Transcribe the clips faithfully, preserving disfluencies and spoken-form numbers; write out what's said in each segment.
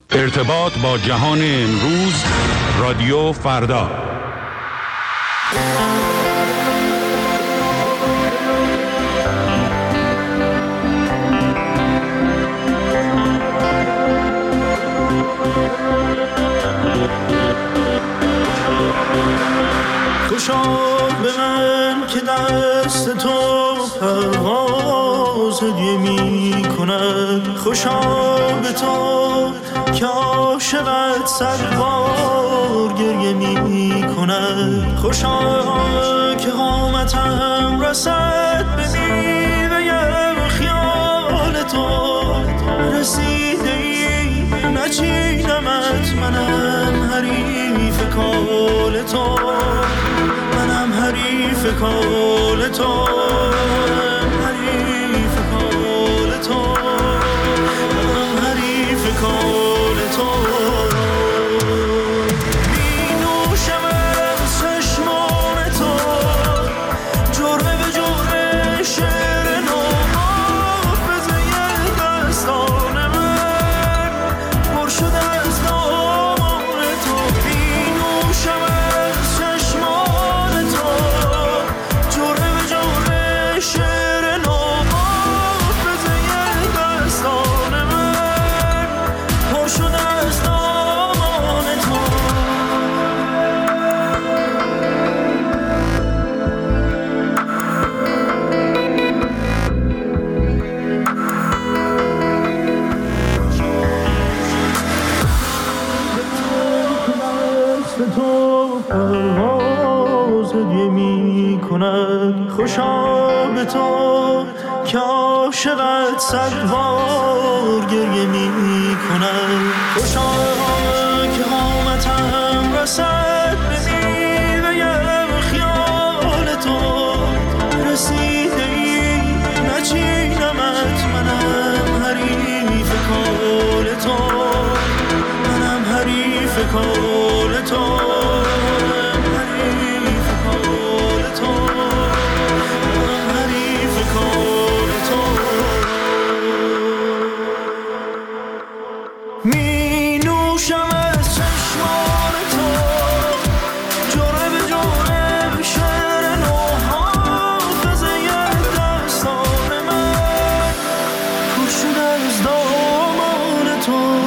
ارتباط با جهان امروز، رادیو فردا. خوشا به من که دست تو پرواز هدیه می کند، خوشا به تو که عاشقت صد بار گریه می کند، خوشا که قامتم رسد به میوه خیال تو، رسیده ای نچینمت، منم حریف کال تو، منم حریف کال تو، حریف کال تو، منم حریف کال تو. می نوشم از چشمان تو، جرعه به جرعه شعر نو، حافظه دستان من پر شده از دامان تو. می نوشم از چشمان تو، جرعه به جرعه شعر نو، حافظه دستان من پر شده از دامان تو. دست تو پرواز هدیه می کند، خوشا به تو که عاشقت صد بار گریه می کند، خوشا که قامتم رسد به میوه خیال تو، رسیده ای نچینمت، منم حریف کال تو، منم حریف کال تو، حریف کال تو، منم حریف کال تو. می نوشم از چشمان تو، جرعه به جرعه شعر نو، حافظه دستان من پر شده از دامان تو.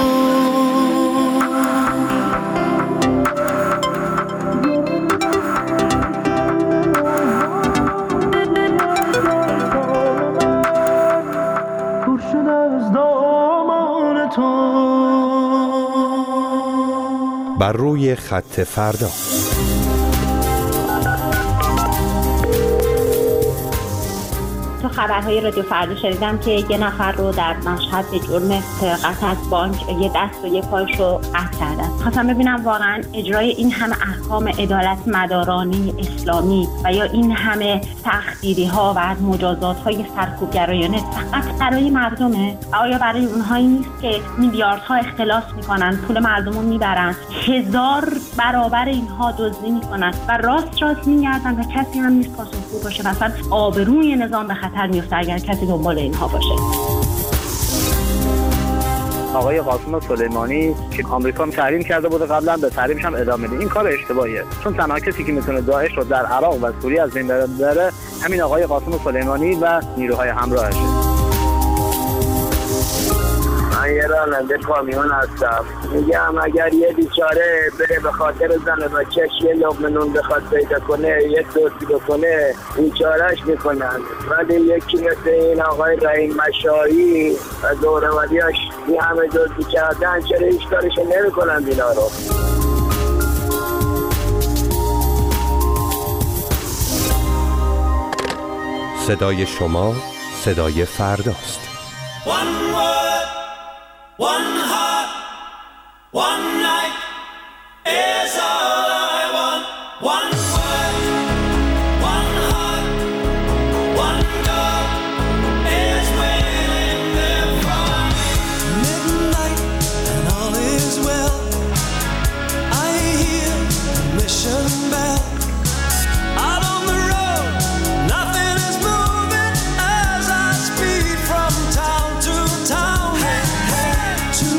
پر شده از دامان تو. بر روی خط فردا. تو خبرهای رادیو فردا شنیدم که یه نفر رو در مشهد به جرم سرقت از بانک یه دست و یه پایش رو قطع کردن. خواستم ببینم واقعا اجرای این همه احکام عدالت مدارانی اسلامی و یا این همه سختگیری ها و مجازات های سرکوبگرایانه فقط برای مردمه؟ آیا برای اونهایی نیست که میلیاردها اختلاس میکنن، پول مردم رو میبرن، هزار برابر اینها دزدی میکنن و راست راست میگردن و کسی هم نیست پاسخگو باشه؟ مثلا آبروی نظام به خطر میفته اگر کسی دنبال اینها باشه. آقای قاسم سلیمانی که آمریکا تحریم کرده بوده قبلا، به تحریمش هم ادامه میده. این کار اشتباهیه، چون تنها کسی که میتونه داعش رو در عراق و سوریه از بین ببره همین آقای قاسم سلیمانی و نیروهای همراهشه. من یه راننده کامیون هستم. میگم اگر یه بیچاره بره به خاطر زن و بچه‌ش یه لقمه نون بخواد پیدا کنه، یه دوستی بکنه، بیچارهش میکنن. ولی یکی مثل این آقای رحیم مشایی و دوره‌وریاش این همه دوستی کردن، چرا هیچ کارشو نمیکنن اینا رو؟ صدای شما صدای فرداست. One word, one heart, one night is all I want. One word, one heart, one door is waiting there for me. Midnight and all is well. I hear the mission bell. Out on the road, nothing is moving as I speed from town to town. Hey, hey, to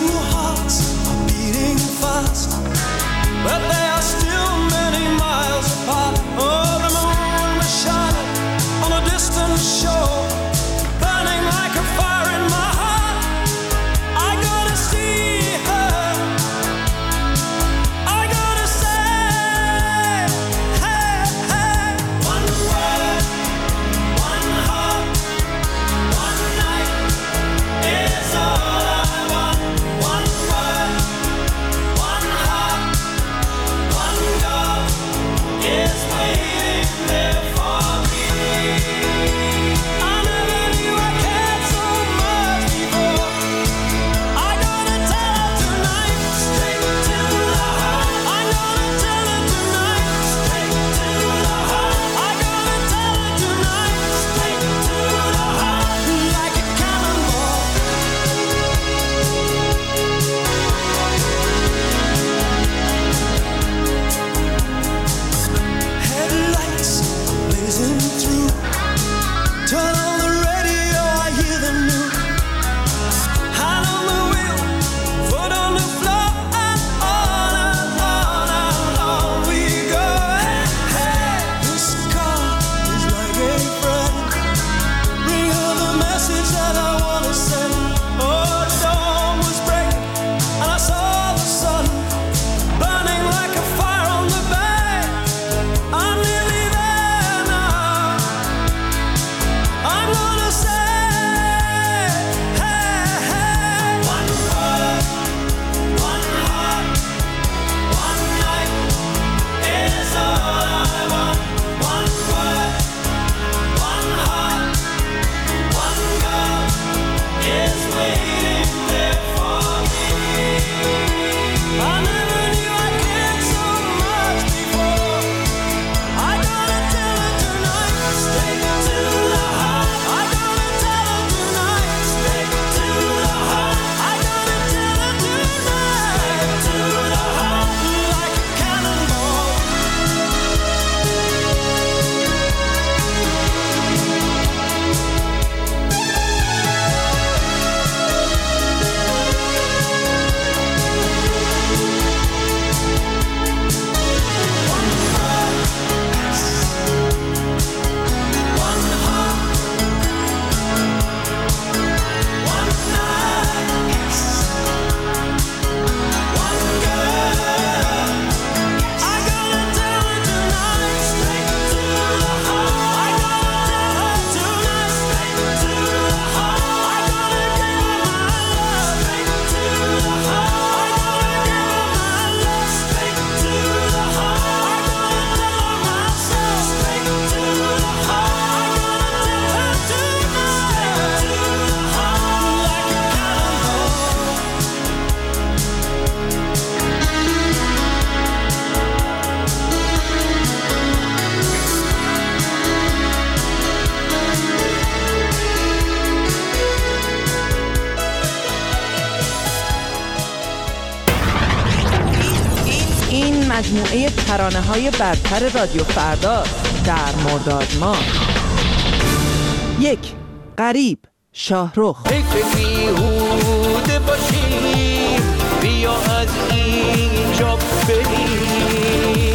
مجموعه ترانه‌های برتر رادیو فردا در مرداد ماه. یک، غریب، شاهرخ. فکر بیهوده باشیم، بیا از اینجا بریم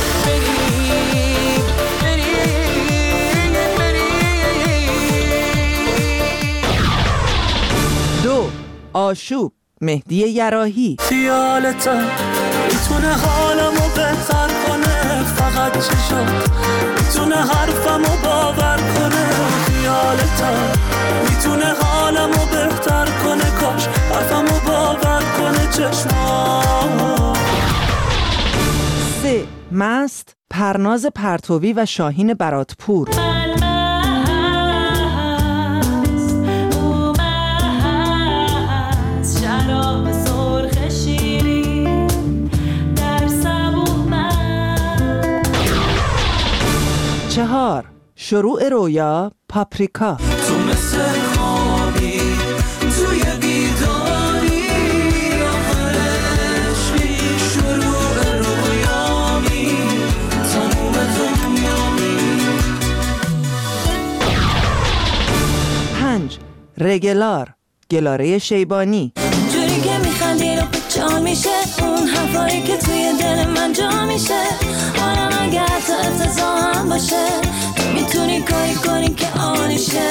بریم بریم بریم. دو، آشوب، مهدی یراحی. خیالتا میتونه حالمو بهتر کنه، فقط چشات میتونه حرفمو باور کنه. خیالتا میتونه حالمو بهتر کنه، کاش حرفمو باور کنه چشمات. سه، مست، پرناز پرتوی و شاهین براتپور. چهار، شروع رویا، پاپریکا. تو مثل خوابی توی بیداری، آخرشی شروع رویامی، تموم دنیامی. پنج، رگلار، گلاره شیبانی. جوری که میخندی رو جا میشه، اون حرفایی که توی دل من جا میشه. آرام اگر تا افتضاح هم باشه، تو میتونی کاری کنی که آنیشه.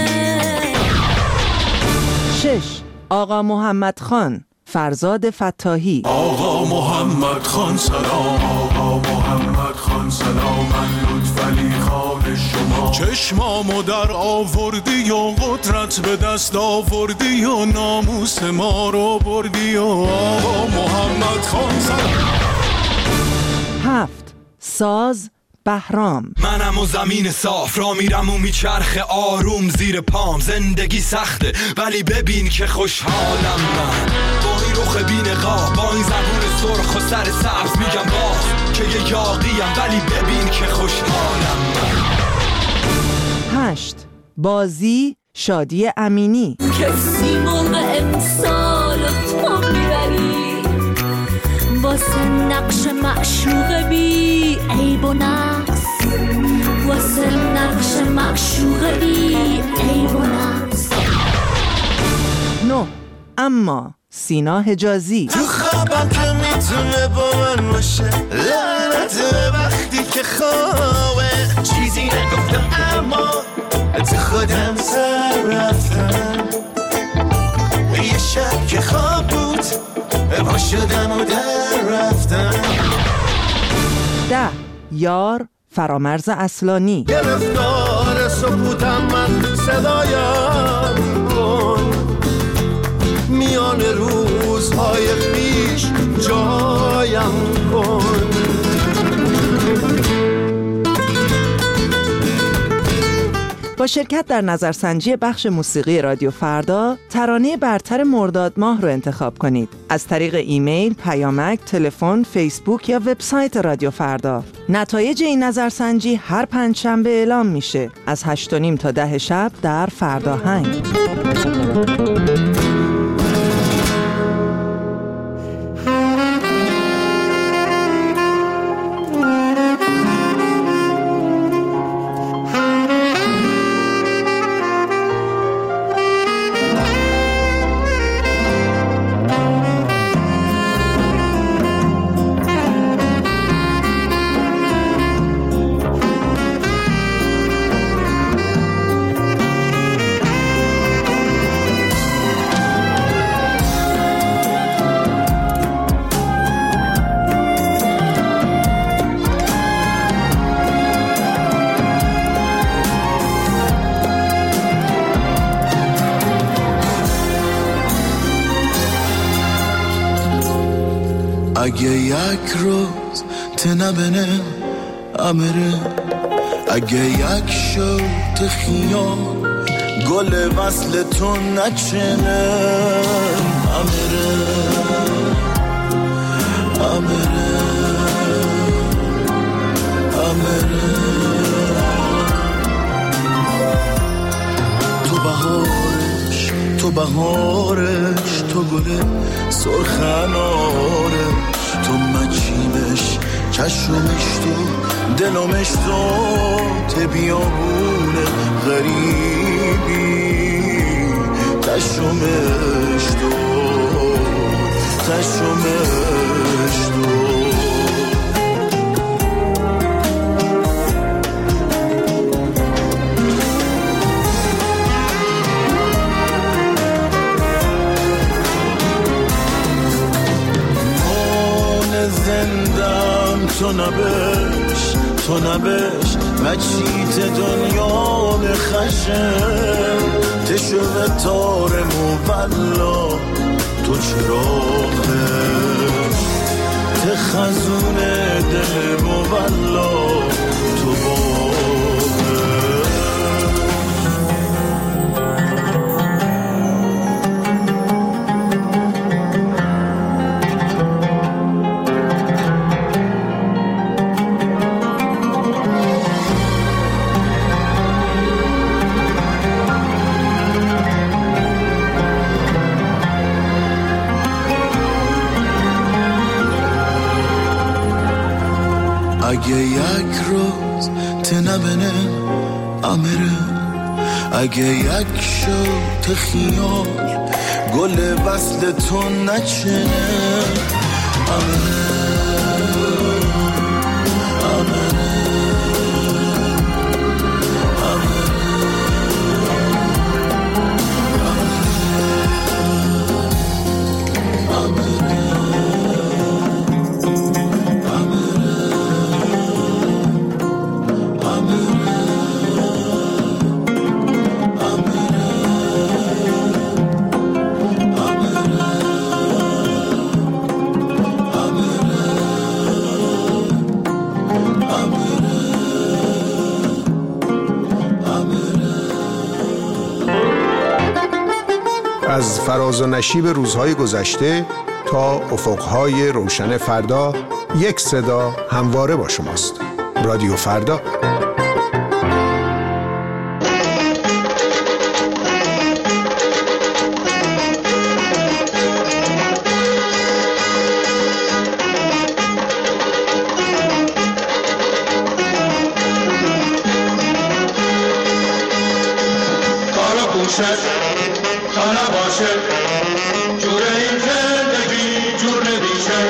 شش، آقا محمد خان، فرزاد فتاحی. آقا محمد خان سلام، آقا محمد خان سلام، من لطفعلی خان شما. چشمامو در آوردی و قدرت به دست آوردی و ناموس ما رو بردی و آقا محمد خان سلام. هفت، ساز، بهرام. منم و زمین صاف را میرم و میچرخه آروم زیر پام. زندگی سخته ولی ببین که خوشحالم من، با این رخ بی‌نقاب، با این زبون سرخ و سر سبز میگم باز که یه یاقیم، ولی ببین که خوشحالم من. هشت، بازی، شادی امینی. کسی موقع امسال تو میبری، واسه نقش معشوق بی عیب و نقص، واسه نقش معشوق بی عیب و نقص. نه، اما، سینا حجازی. تو خوابم که میتونه با من باشه، لعنت وقتی که خوابه. چیزی نگفتم اما تو خودم سر رفتم، یه شب که خواب بود پا شدم و در رفتم. ده، یار، فرامرز اصلانی. گرفتار سکوتم من، صدایم کن میان روزهای پیش، جایم کن. با شرکت در نظرسنجی بخش موسیقی رادیو فردا، ترانه برتر مرداد ماه رو انتخاب کنید. از طریق ایمیل، پیامک، تلفن، فیسبوک یا وبسایت رادیو فردا. نتایج این نظرسنجی هر پنجشنبه اعلام میشه از هشت و نیم تا ده شب در فرداهنگ. اگه یک روز تنبنه امره، اگه یک شوت خیال گل وصل تو نچنه، امره امره امره. تو بهارش تو بهارش تو گل سرخنارش، تو مچیمش چشمش تو دلمش تو بیابون غریبی تشمش تو تشمش تو زندم تو نبش تو نبش مچیت دنیا نخشم تشوه تار موبلا تو چراغش تخزون دل موبلا تو باغش اگه یک روز تنبنه امره اگه یک شو تخیار گل وصل تو نچنه امره امره از فراز و نشیب روزهای گذشته تا افقهای روشن فردا یک صدا همواره با شماست. رادیو فردا. تا نباشه جور این زندگی جور نمیشه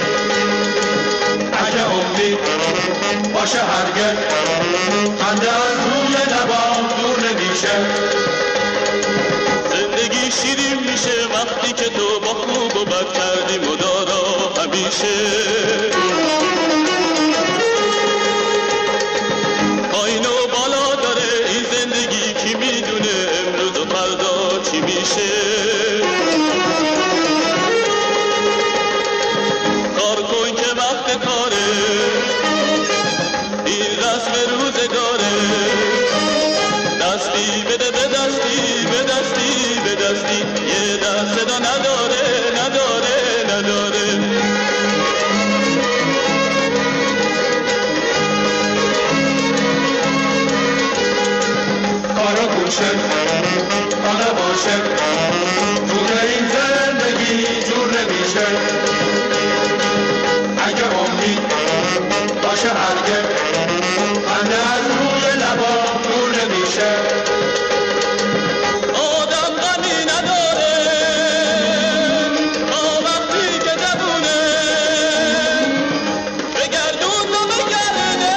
اگه امید باشه هرگز خنده از روی لبام دور نمیشه زندگی شیرین میشه وقتی که تو با خوب و بد کردی مدارا همیشه پایین و بالا داره این زندگی کی میدونه امروز و فردا چی میشه کار کن که وقت کاره این رسم روزگاره دستی بده به دستی به دستی به دستی یه دست صدا نداره نداره نداره کارا گوشه کارا باشه جور این زندگی جور نمیشه اگه امید باشه هرگز خنده از روی لبا دور نمیشه آدم غمی نداره تا وقتی که جوونه بگردون و بگرده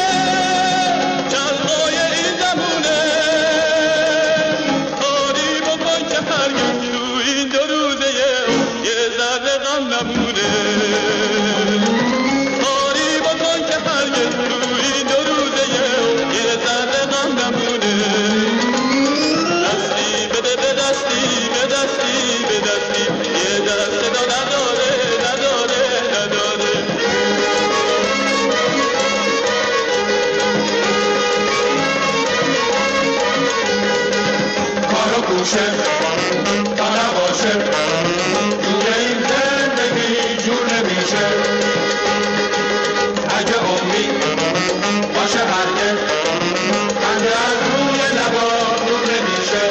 چرخای این زمونه کاری بکن که هرگز تو این دو روزه یه ذره غم نمونه کاری بکن که هرگز تو این دو روزه یه ذره غم نمونه دستی بده به دستی به دستی به دستی یه دست صدا نداره نداره نداره کارو گوشه تا نباشه جور این زندگی جور نمیشه اگه امید باشه هرگز خنده از روی لبا دور نمیشه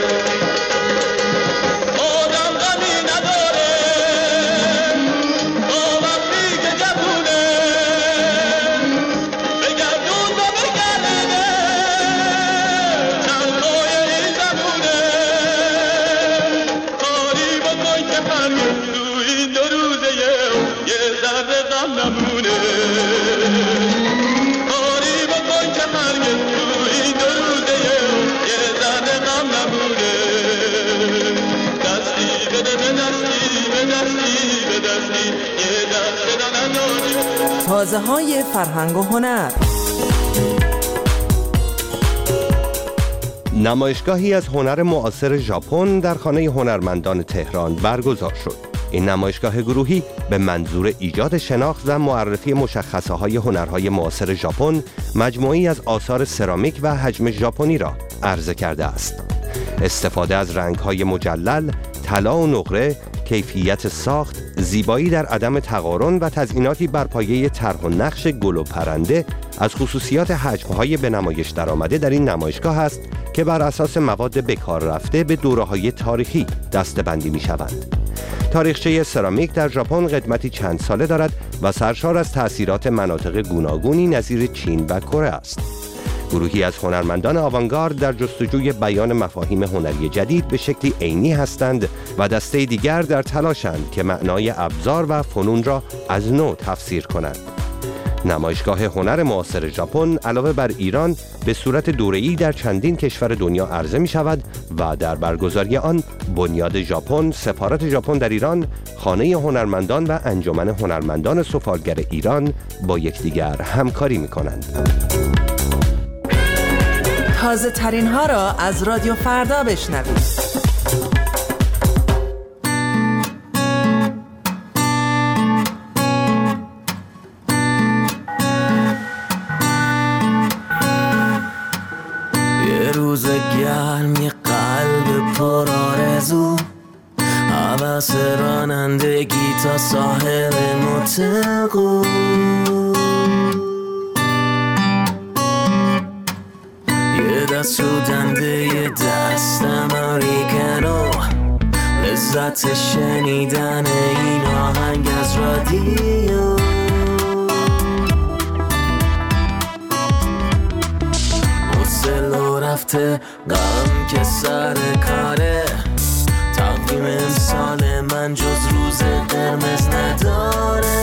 آدم غمی نداره تا وقتی که غم نمونه کاری بکن که هرگز تو این دو روزه یه ذره غم نمونه دستی بده به دستی به دستی به دستی یه دست صدا نداره. تازه های فرهنگ و هنر. نمایشگاهی از هنر معاصر ژاپن در خانه هنرمندان تهران برگزار شد. این نمایشگاه گروهی به منظور ایجاد شناخت و معرفی مشخصه‌های هنرهای معاصر ژاپن مجموعی از آثار سرامیک و حجم ژاپنی را عرضه کرده است. استفاده از رنگ‌های مجلل، طلا و نقره، کیفیت ساخت، زیبایی در عدم تقارن و تزئیناتی بر پایه طرح و نقش گل و پرنده از خصوصیات حجم‌های به نمایش درآمده در این نمایشگاه است که بر اساس مواد به کار رفته به دوره‌های تاریخی دسته‌بندی می‌شوند. تاریخچه سرامیک در ژاپن قدمتی چند ساله دارد و سرشار از تأثیرات مناطق گوناگونی نظیر چین و کره است. گروهی از هنرمندان آوانگارد در جستجوی بیان مفاهیم هنری جدید به شکلی عینی هستند و دسته دیگر در تلاشند که معنای ابزار و فنون را از نو تفسیر کنند. نمایشگاه هنر معاصر ژاپن علاوه بر ایران به صورت دوره‌ای در چندین کشور دنیا عرضه می شود و در برگزاری آن بنیاد ژاپن، سفارت ژاپن در ایران، خانه هنرمندان و انجمن هنرمندان سفالگر ایران با یکدیگر همکاری می کنند. تازه ترین ها را از رادیو فردا بشنوید. یه روز گرم، یه قلب پر آرزو، حوث رانندگی تا ساحل متقو، یه دست شدنده یه دست امریکنو، لذت شنیدن این آهنگ از رادیو، حوصله رفته غم که سر کاره، تقویم امسال من جز روز قرمز نداره.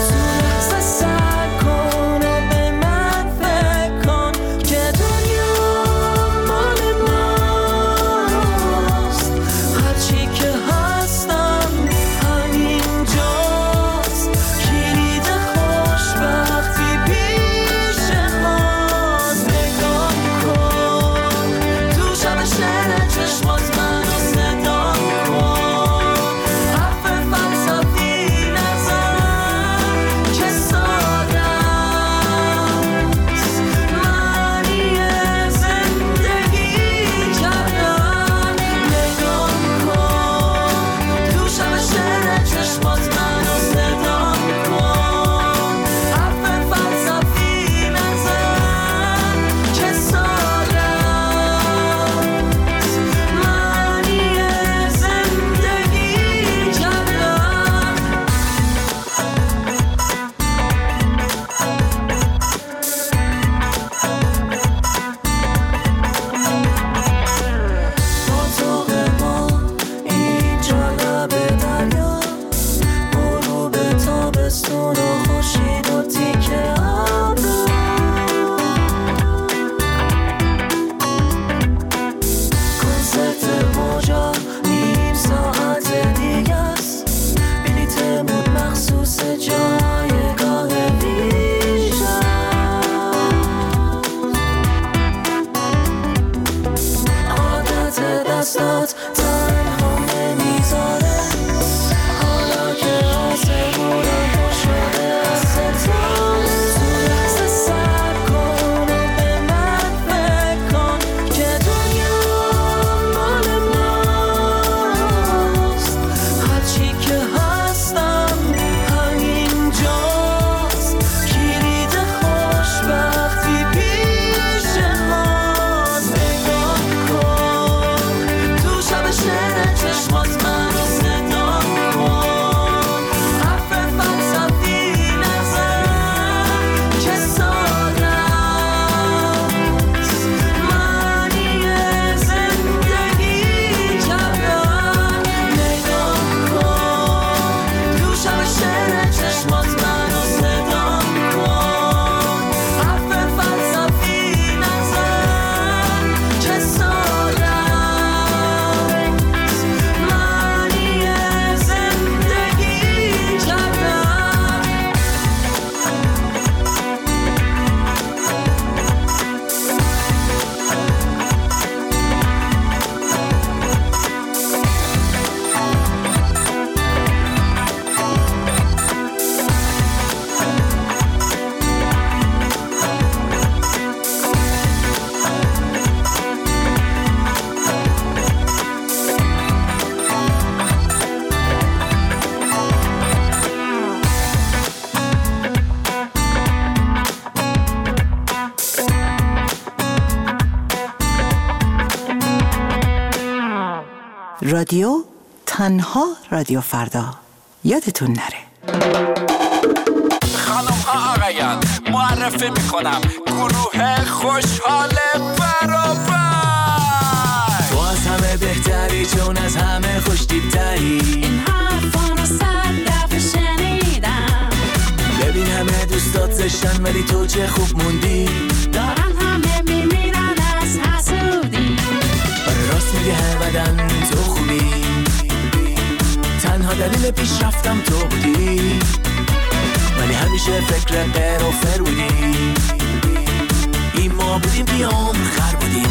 رادیو تنها رادیو فردا. یادتون نره. خانم ها آقایان، معرفی میکنم گروه خوشحال برابر. تو از همه بهتری چون از همه خوشتیبتری. این حرفا رو صد دفعه شنیدم. ببین همه دوستات زشتن ولی تو چه خوب موندی. دارن همه میمیرن از حسودی. آره راست میگه هر بدن تو خوبی. تنها دلیل پیشرفتم تو بودی. ولی همیشه فکر غیر و فر بودی. این ما بودیم بیام خر بودیم.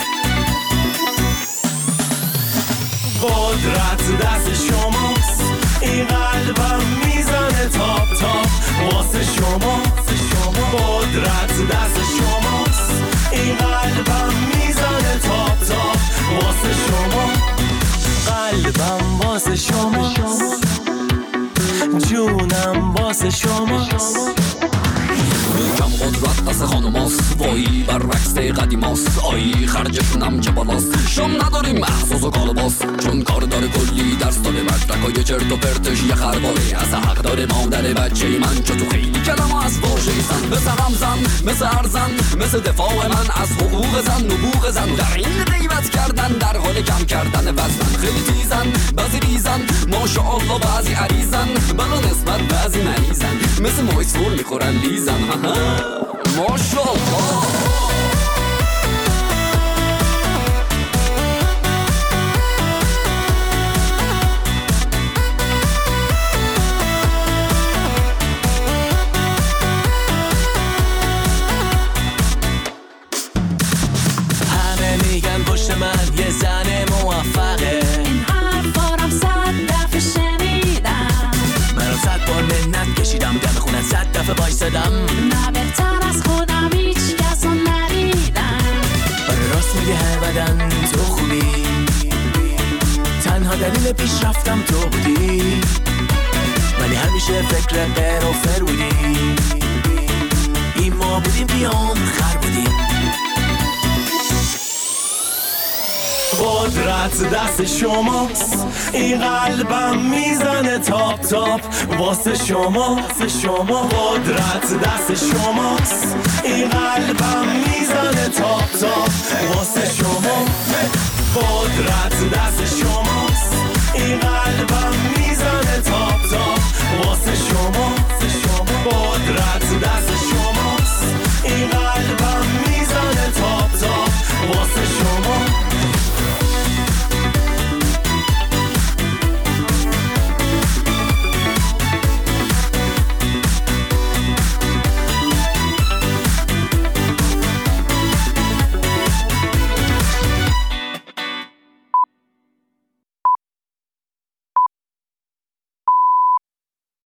قدرت دست شماست. این قلبم میزنه تاپ تاپ واسه شما. قدرت دست شماست. این قلبم میزنه تاپ تاپ واسه شما. قلبم واسه شما، جونم واسه شما. کم قدرت دست خانوماست. وایی برعکس قدیماست. آیی خرجشونم چه بالاست. شم نداریم احساس و کالباس. چون کار داره کلی درس داره. مدرکای چرت و پرتش یه خرباره. از حق داره مادر بچه من. چو تو خیلی کلمه از واژه زن. مثل همزن مثل ارزن مثل دفاع من از حقوق زن. نبوغ زن در این غیبت کردن در حال کم کردن وزن. خیلی تیزن بعضی ریزن ماشاءالله بعضی عریزن. بلا نسبت بعضی مریضن مثل مایسور میخورن لیزن. ماشاءالله. همه میگن پشت من یه زن موفقه. این حرفارم صد دفعه شنیدم. منو صد بار منت کشیدم دم خونت صد دفعه بایستدم. نه بهتر از خودم هیچ کس رو ندیدم. آره راست میگه هر بدن تو خوبی. تنها دلیل پیشرفتم تو بودی. ولی همیشه فکر غیر و فر بودی. این ما بودیم بیام خر بودیم. قدرت دست شماست. این قلبم میزنه تاپ تاپ واسه شما. قدرت دست شماست. این قلبم میزنه تاپ تاپ واسه شما. قدرت دست شماست. این قلبم میزنه تاپ تاپ